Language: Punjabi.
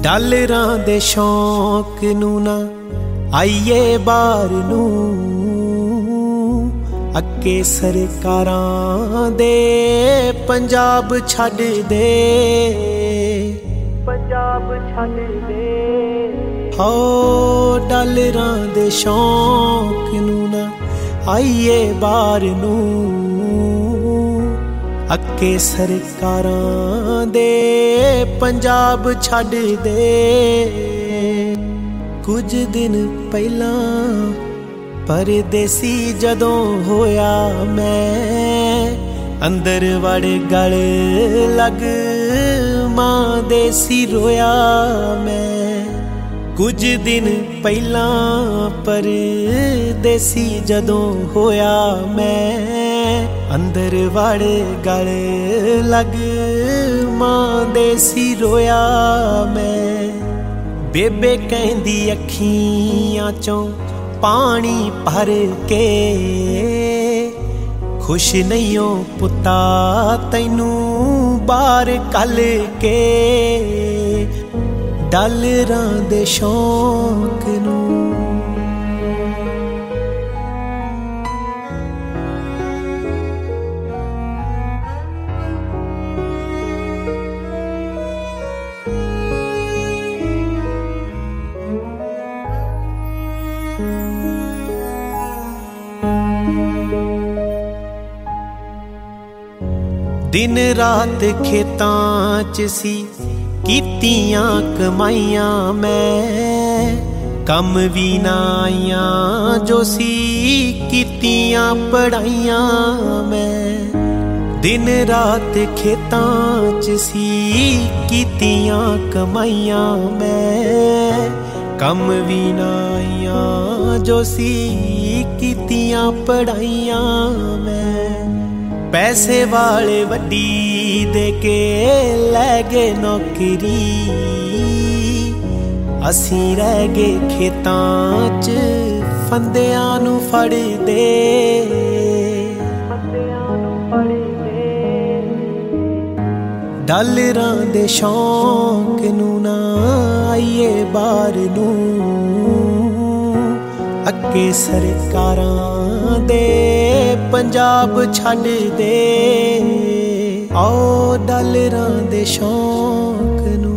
ਡਾਲਰਾਂ ਦੇ ਸ਼ੌਂਕ ਨੂੰ ਨਾ ਆਈਏ ਬਾਹਰ ਨੂੰ, ਅੱਕੇ ਸਰਕਾਰਾਂ ਦੇ ਪੰਜਾਬ ਛੱਡ ਦੇ, ਪੰਜਾਬ ਛੱਡ ਦੇ। ਹੋ ਡਾਲਰਾਂ ਦੇ ਸ਼ੌਂਕ ਨੂੰ ਨਾ ਆਈਏ ਬਾਹਰ ਨੂੰ, ਅੱਕੇ ਸਰਕਾਰਾਂ ਦੇ ਪੰਜਾਬ ਛੱਡ ਦੇ। ਕੁਝ ਦਿਨ ਪਹਿਲਾਂ ਪਰਦੇਸੀ ਜਦੋਂ ਹੋਇਆ ਮੈਂ, ਅੰਦਰ ਵੜ ਗਲ ਲੱਗ ਮਾਂ ਦੇਸੀ ਰੋਇਆ ਮੈਂ। ਕੁਝ ਦਿਨ ਪਹਿਲਾਂ ਪਰਦੇਸੀ ਜਦੋਂ ਹੋਇਆ ਮੈਂ, ਅੰਦਰ ਵੜ ਗਲ ਲੱਗ ਮਾਂ ਦੇਸੀ ਰੋਇਆ ਮੈਂ। ਬੇਬੇ ਕਹਿੰਦੀ ਅੱਖੀਆਂ ਚੋਂ ਪਾਣੀ ਭਰ ਕੇ, ਖੁਸ਼ ਨਹੀਂ ਓ ਪੁੱਤਾ ਤੈਨੂੰ ਬਾਹਰ ਕੱਲ ਕੇ, ਡਾਲਰਾਂ ਦੇ ਸ਼ੌਂਕ ਨੂੰ। ਦਿਨ ਰਾਤ ਖੇਤਾਂ 'ਚ ਸੀ ਕੀਤੀਆਂ ਕਮਾਈਆਂ ਮੈਂ, ਕੰਮ ਵੀ ਨਾ ਆਈਆਂ ਜੋ ਸੀ ਕੀਤੀਆਂ ਪੜ੍ਹਾਈਆਂ ਮੈਂ। ਦਿਨ ਰਾਤ ਖੇਤਾਂ 'ਚ ਸੀ ਕੀਤੀਆਂ ਕਮਾਈਆਂ ਮੈਂ, ਕੰਮ ਵੀ ਨਾ ਆਈਆਂ ਜੋ ਸੀ ਕੀਤੀਆਂ ਪੜ੍ਹਾਈਆਂ ਮੈਂ। ਪੈਸੇ ਵਾਲੇ ਵੱਡੀ ਦੇ ਕੇ ਲੈ ਗਏ ਨੌਕਰੀ, ਅਸੀਂ ਰਹਿ ਗਏ ਖੇਤਾਂ 'ਚ ਫੰਦਿਆਂ ਨੂੰ ਫੜਦੇ, ਡਾਲਰਾਂ ਦੇ ਸ਼ੌਂਕ ਨੂੰ ਨਾ ਆਈਏ ਬਾਹਰ ਨੂੰ, ਅੱਕੇ ਸਰਕਾਰਾਂ ਦੇ ਪੰਜਾਬ ਛੱਡ ਦੇ। ਆਓ ਡਾਲਰਾਂ ਦੇ ਸ਼ੌਂਕ ਨੂੰ